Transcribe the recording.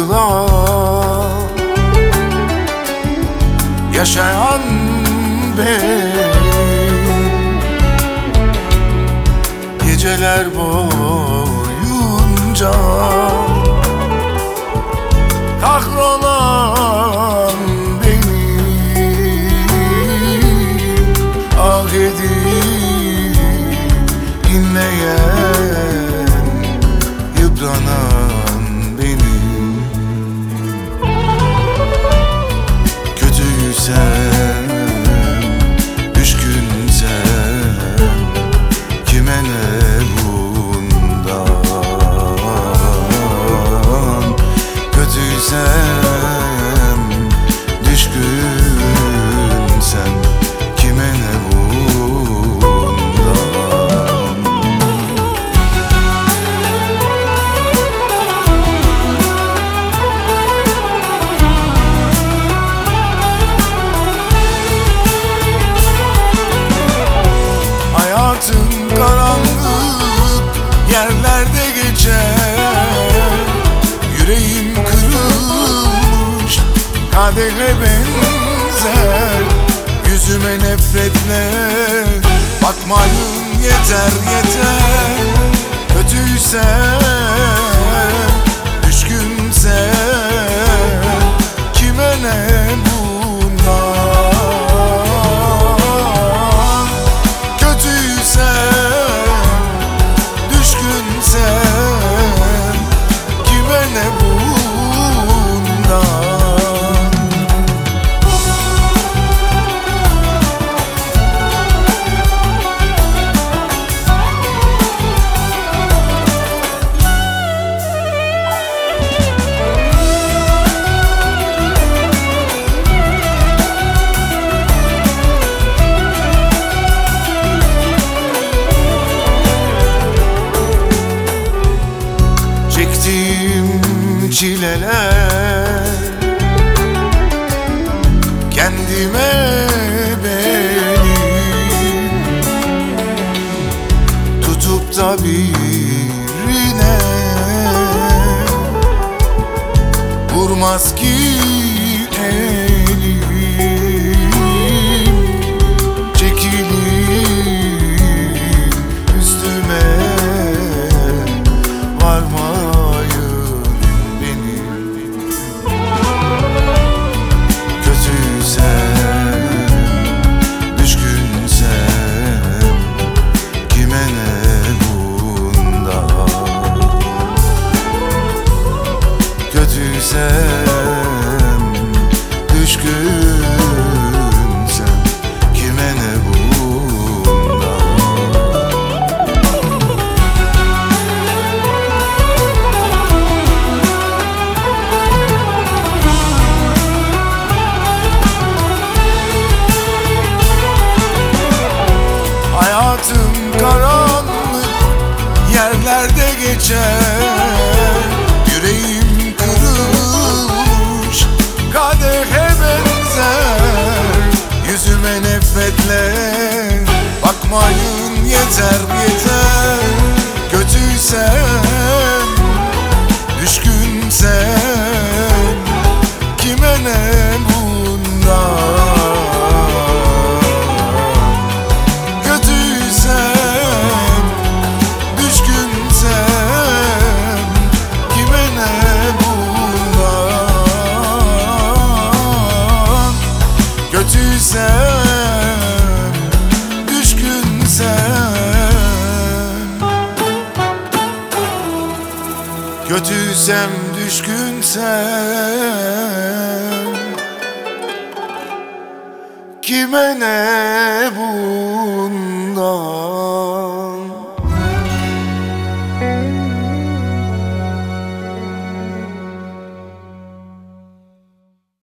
yıkılan, yaşayan benim. Geceler boyunca kahrolan benim, ah edip inleyen, yıpranan benim. Kötüysem, düşkünsem, kime ne bundan? Kötüysem, düşkünsem, kime ne bundan? Hayatım karanlık yerlerde geçer, yüreğim kırılmış kadehe benzer. Yüzüme nefretle bakmayın yeter yeter. Kötüysem, düşkünsem, kime ne bundan? Kötüysem, düşkünsem, kime ne bundan? Çektiğim çileler kendime benim, tutup da birine vurmaz ki elim. Çekilip üstüme varmayın benim. Kötüysem, düşkünsem, kime ne bundan? Kötüysem, düşkünsem, kime ne bundan? Hayatım karanlık yerlerde geçer, yüreğim kırılmış kadehe benzer. Yüzüme nefretle bakmayın yeter yeter. Kötüysem, düşkünsem, kime ne bundan? Kötüysem, düşkünsem, kime ne bundan? Kötüysem, düşkünsem, kötüysem, düşkünsem, kime ne bundan?